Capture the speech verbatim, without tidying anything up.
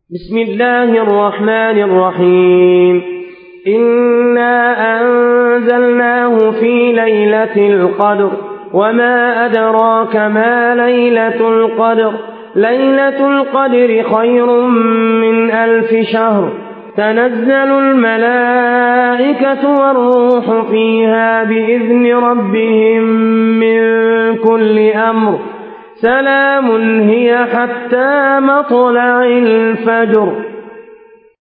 بسم الله الرحمن الرحيم إنا أنزلناه في ليلة القدر وما أدراك ما ليلة القدر ليلة القدر خير من ألف شهر تنزل الملائكة والروح فيها بإذن ربهم من كل أمر سلام هي حتى مطلع الفجر.